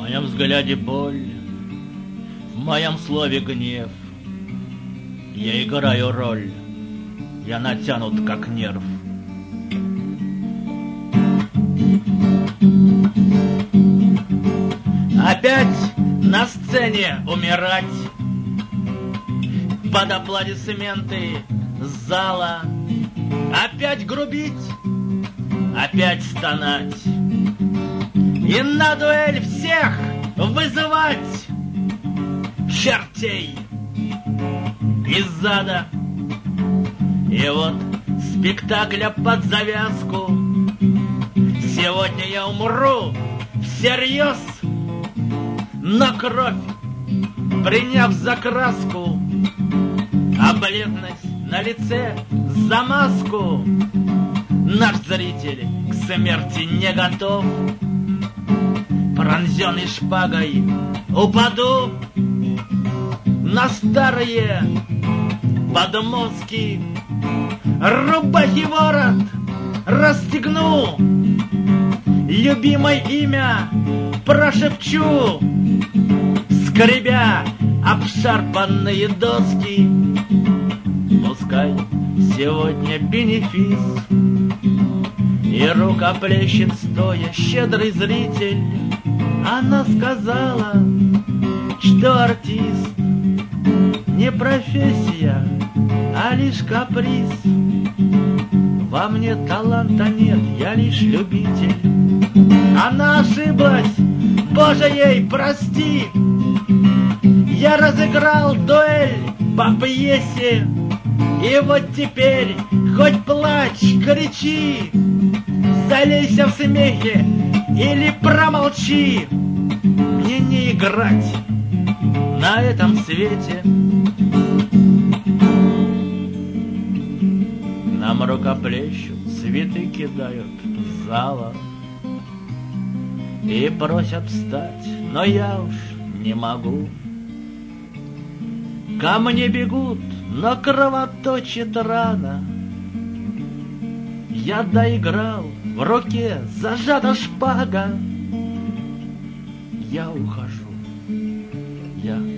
моем взгляде боль, в моем слове гнев. Я играю роль, я натянут как нерв. Опять на сцене умирать под аплодисменты зала. Опять грубить, опять стонать и на дуэль всех вызывать чертей из зада. И вот спектакля под завязку сегодня я умру всерьез, но кровь, приняв за краску, а бледность на лице за маску, наш зритель к смерти не готов. Пронзенный шпагой упаду на старые подмостки, рубахи ворот расстегну, любимое имя прошепчу, скребя обшарпанные доски. Пускай сегодня бенефис, и рукоплещет стоя щедрый зритель. Она сказала, что артист не профессия, а лишь каприз. Во мне таланта нет, я лишь любитель. Она ошиблась, Боже ей прости. Я разыграл дуэль по пьесе, и вот теперь хоть плачь, кричи, залейся в смехе или промолчи. Мне не играть на этом свете. Нам рукоплещут, цветы кидают в зала и просят встать, но я уж не могу. Ко мне бегут, но кровоточит рана. Я доиграл, в руке зажата шпага. Я ухожу, я